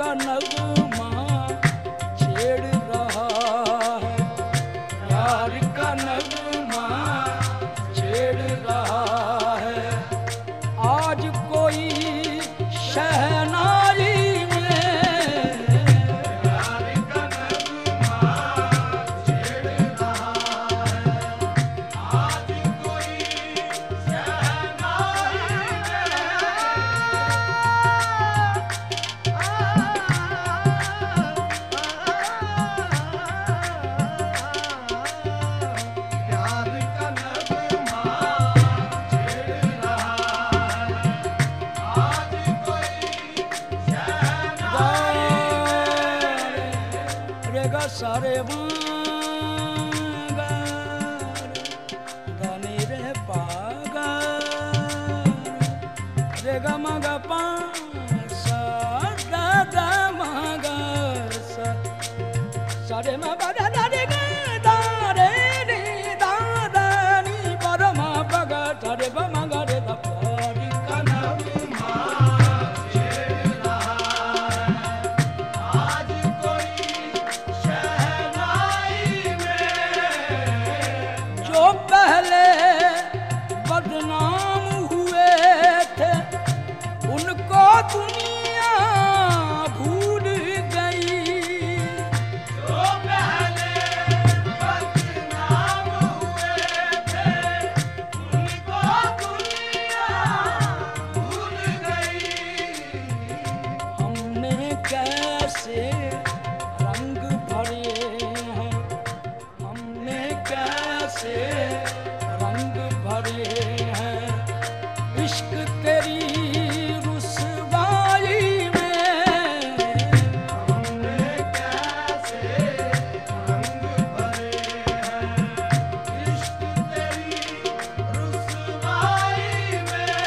नगमा छेड़ रहा है, प्यार का नगमा छेड़ रहा है। आज कोई शहनाई में प्यार का नगमा छेड़ रहा है। आज कोई शहनाई सारे गाने रे पागा रे गा मगा पा सा गा गा मगा सा सारे मा बा दा दा रे गा दा रे रे दा दा नी पा दा मा पा गा धा रे पा मा गा रे दा पा रे का नगमा छेड़ रहा है। आज कोई जो पहले बदनाम हुए थे उनको दुनिया भूल गई। जो पहले बदनाम हुए थे उनको दुनिया भूल गई। हमने कैसे रंग भरे हैं, हमने कैसे रंग भरे हैं, इश्क तेरी रुसवाई में। हमने कैसे रंग भरे हैं, इश्क तेरी रुसवाई में।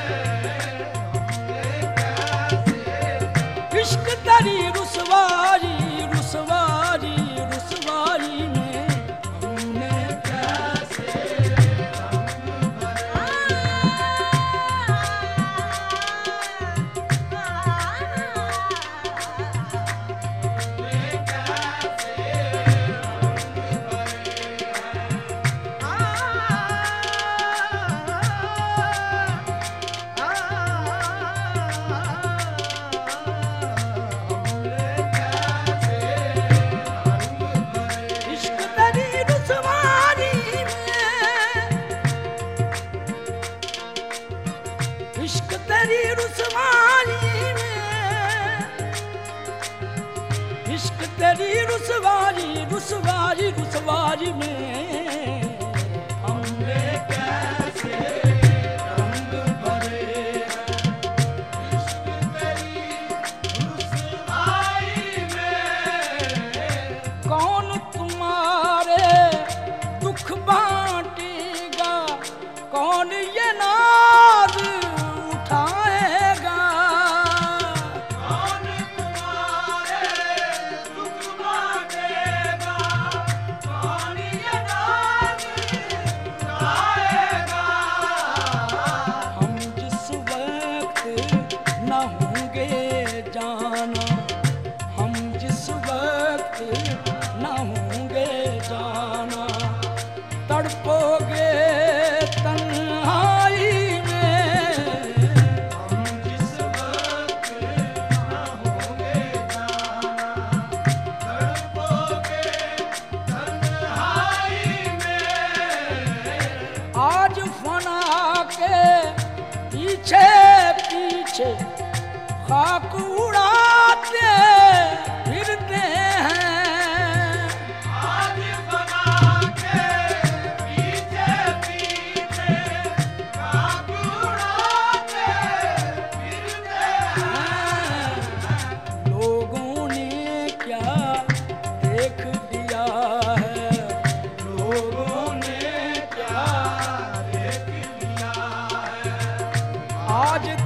हमने कैसे इश्क तेरी रुसवाई रुसवाई रुसवाई में हमने कैसे इश्क तेरी रुसवाई में, इश्क तेरी रुसवाई रुसवाई रुसवाई में हमने कैसे रंग भरे हैं। इश्क तेरी रुसवाई में कौन तुम्हारे दुख बांटेगा, कौन ये नाज उठाएगा। कौन तुम्हारे दुख बांटेगा, कौन ये नाज उठाएगा। हम जिस वक्त न होंगे जाना, हम जिस वक्त न होंगे जाना, तड़पोगे तन्हाई में। हम जिस वक्त न होंगे जाना, तड़पोगे तन्हाई में। आज फना के पीछे पीछे खाक उड़ाते फिरते हैं। आज फना के पीछे पीछे खाक उड़ाते फिरते हैं। लोगों ने क्या देख लिया है, लोगों ने क्या देख लिया है। आज